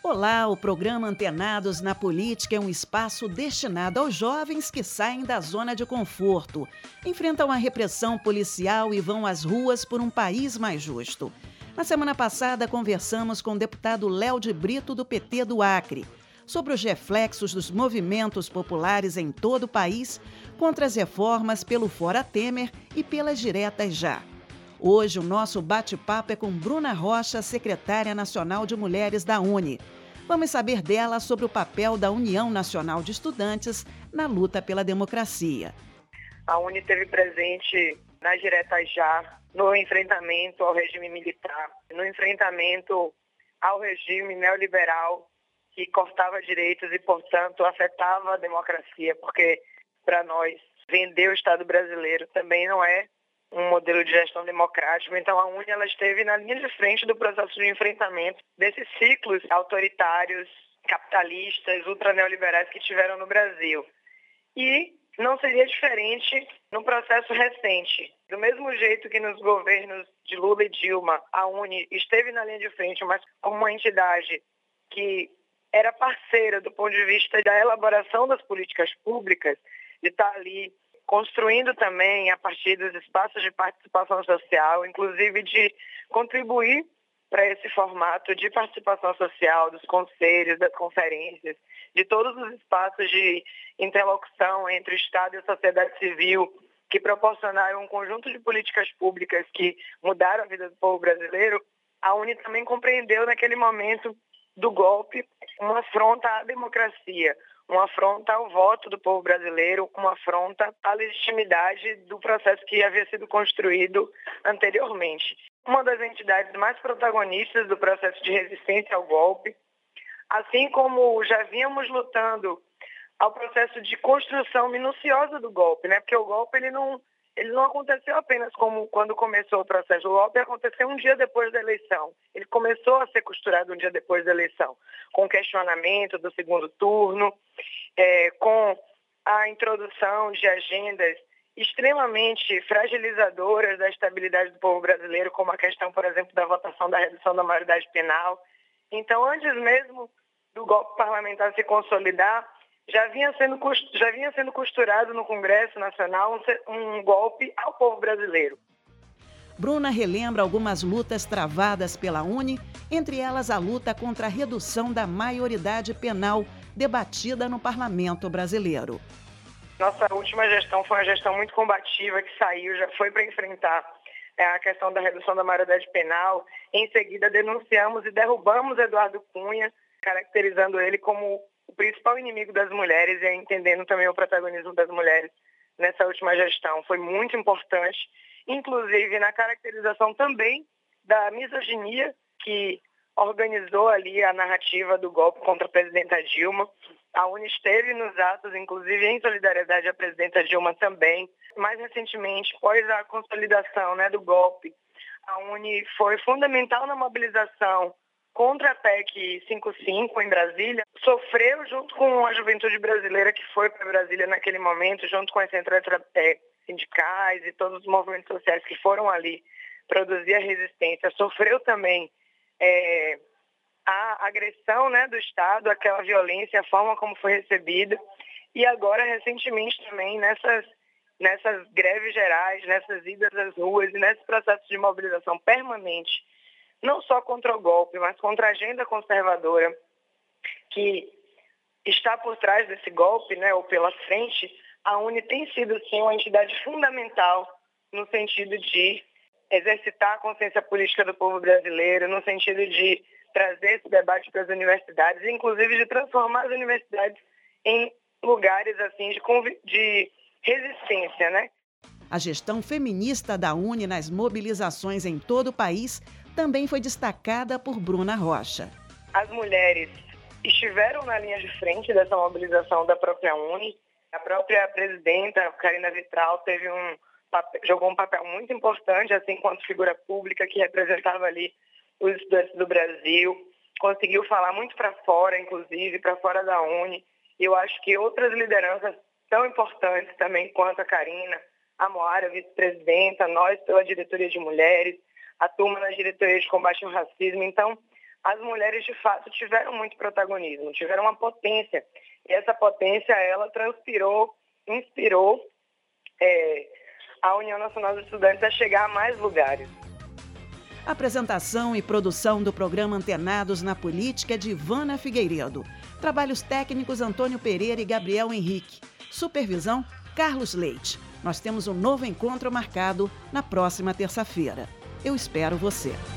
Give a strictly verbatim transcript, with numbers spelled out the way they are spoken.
Olá, o programa Antenados na Política é um espaço destinado aos jovens que saem da zona de conforto, enfrentam a repressão policial e vão às ruas por um país mais justo. Na semana passada, conversamos com o deputado Léo de Brito, do P T do Acre, sobre os reflexos dos movimentos populares em todo o país contra as reformas pelo Fora Temer e pelas diretas já. Hoje, o nosso bate-papo é com Bruna Rocha, secretária nacional de Mulheres da UNE. Vamos saber dela sobre o papel da União Nacional de Estudantes na luta pela democracia. A UNE esteve presente nas diretas já, no enfrentamento ao regime militar, no enfrentamento ao regime neoliberal que cortava direitos e, portanto, afetava a democracia, porque, para nós, vender o Estado brasileiro também não é um modelo de gestão democrático. Então, a UNE ela esteve na linha de frente do processo de enfrentamento desses ciclos autoritários, capitalistas, ultraneoliberais que tiveram no Brasil. E não seria diferente no processo recente. Do mesmo jeito que nos governos de Lula e Dilma, a UNE esteve na linha de frente, mas como uma entidade que era parceira do ponto de vista da elaboração das políticas públicas, de estar ali construindo também a partir dos espaços de participação social, inclusive de contribuir para esse formato de participação social dos conselhos, das conferências, de todos os espaços de interlocução entre o Estado e a sociedade civil, que proporcionaram um conjunto de políticas públicas que mudaram a vida do povo brasileiro. A UNE também compreendeu naquele momento do golpe uma afronta à democracia, uma afronta ao voto do povo brasileiro, uma afronta à legitimidade do processo que havia sido construído anteriormente. Uma das entidades mais protagonistas do processo de resistência ao golpe, assim como já vínhamos lutando ao processo de construção minuciosa do golpe, né? Porque o golpe ele não, ele não aconteceu apenas como quando começou o processo. O golpe aconteceu um dia depois da eleição. Ele começou a ser costurado um dia depois da eleição, com questionamento do segundo turno, é, com a introdução de agendas extremamente fragilizadoras da estabilidade do povo brasileiro, como a questão, por exemplo, da votação da redução da maioridade penal. Então, antes mesmo do golpe parlamentar se consolidar, já vinha sendo, já vinha sendo costurado no Congresso Nacional um, um golpe ao povo brasileiro. Bruna relembra algumas lutas travadas pela UNE, entre elas a luta contra a redução da maioridade penal debatida no Parlamento brasileiro. Nossa última gestão foi uma gestão muito combativa que saiu, já foi para enfrentar é, a questão da redução da maioridade penal. Em seguida, denunciamos e derrubamos Eduardo Cunha, caracterizando ele como o principal inimigo das mulheres e entendendo também o protagonismo das mulheres nessa última gestão. Foi muito importante, inclusive na caracterização também da misoginia que organizou ali a narrativa do golpe contra a presidenta Dilma. A UNE esteve nos atos, inclusive em solidariedade à presidenta Dilma também. Mais recentemente, após a consolidação, né, do golpe, a UNE foi fundamental na mobilização contra a P E C cinquenta e cinco em Brasília, sofreu junto com a juventude brasileira que foi para Brasília naquele momento, junto com as centrais sindicais e todos os movimentos sociais que foram ali produzir a resistência, sofreu também é, a agressão, né, do Estado, aquela violência, a forma como foi recebida, e agora recentemente também nessas, nessas greves gerais, nessas idas às ruas e nesse processo de mobilização permanente, não só contra o golpe, mas contra a agenda conservadora que está por trás desse golpe, né, ou pela frente. A UNE tem sido, sim, uma entidade fundamental no sentido de exercitar a consciência política do povo brasileiro, no sentido de trazer esse debate para as universidades, inclusive de transformar as universidades em lugares assim de, de resistência, né? A gestão feminista da UNE nas mobilizações em todo o país também foi destacada por Bruna Rocha. As mulheres estiveram na linha de frente dessa mobilização da própria UNE. A própria presidenta, Karina Vitral, teve um, jogou um papel muito importante, assim, enquanto figura pública que representava ali os estudantes do Brasil. Conseguiu falar muito para fora, inclusive, para fora da UNE. E eu acho que outras lideranças tão importantes também quanto a Karina, a Moara, vice-presidenta, nós pela diretoria de mulheres, a turma na diretoria de combate ao racismo. Então, as mulheres de fato tiveram muito protagonismo, tiveram uma potência. E essa potência, ela transpirou, inspirou é, a União Nacional dos Estudantes a chegar a mais lugares. Apresentação e produção do programa Antenados na Política é de Ivana Figueiredo. Trabalhos técnicos Antônio Pereira e Gabriel Henrique. Supervisão Carlos Leite. Nós temos um novo encontro marcado na próxima terça-feira. Eu espero você.